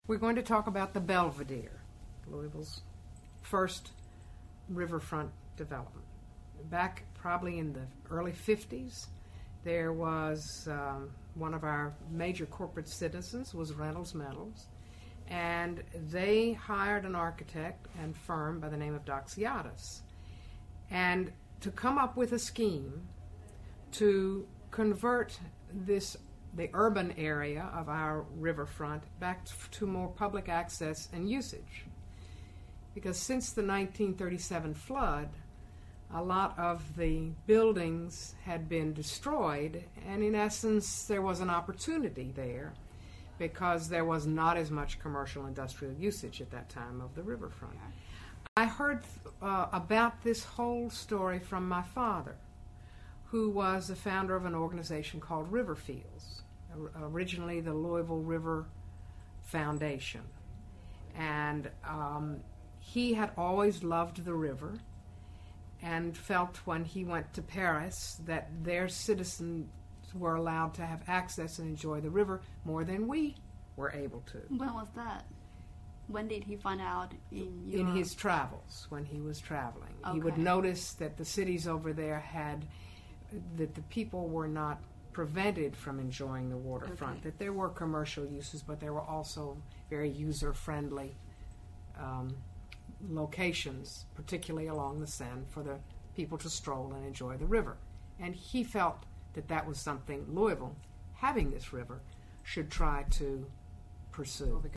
We're going to talk about the Belvedere, Louisville's first riverfront development. Back probably in the early 50s, there was one of our major corporate citizens was Reynolds Metals, and they hired an architect and firm by the name of Doxiadis, and to come up with a scheme to convert the urban area of our riverfront back to more public access and usage. Because since the 1937 flood, a lot of the buildings had been destroyed, and in essence there was an opportunity there because there was not as much commercial industrial usage at that time of the riverfront. I heard about this whole story from my father, who was the founder of an organization called Riverfields, originally the Louisville River Foundation. And he had always loved the river and felt when he went to Paris that their citizens were allowed to have access and enjoy the river more than we were able to. When was that? When did he find out in Europe? In his travels, when he was traveling. Okay. He would notice that the cities over there that the people were not prevented from enjoying the waterfront, that there were commercial uses, but there were also very user-friendly locations, particularly along the Seine, for the people to stroll and enjoy the river. And he felt that that was something Louisville, having this river, should try to pursue.